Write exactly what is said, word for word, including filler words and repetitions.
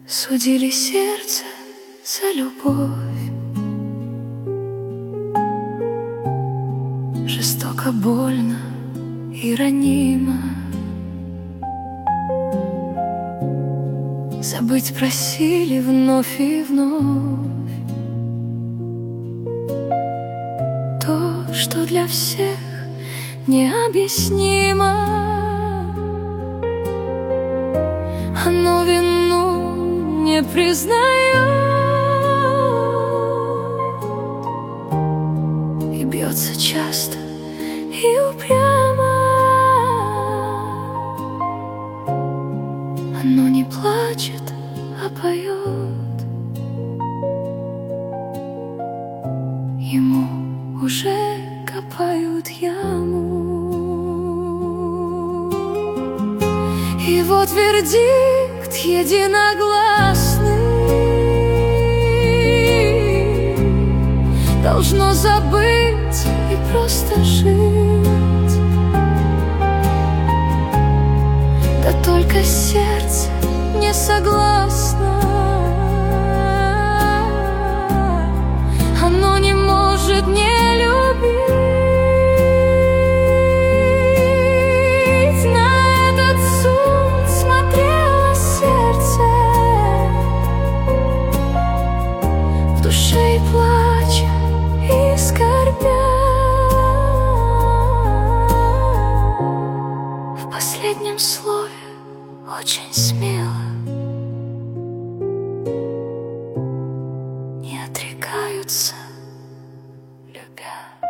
Судили сердце за любовь, жестоко, больно и ранимо. Забыть просили вновь и вновь то, что для всех необъяснимо. Оно вину не признает и бьется часто и упрямо. Оно не плачет, а поет. Ему уже копают яму. И вот вердикт единогласный: должно забыть и просто жить. Да только сердце не согласно. Оно не может не любить. На этот суд смотрело сердце, в душе и плача, и скорбя. В последнем слове очень смело не отрекаются, любя.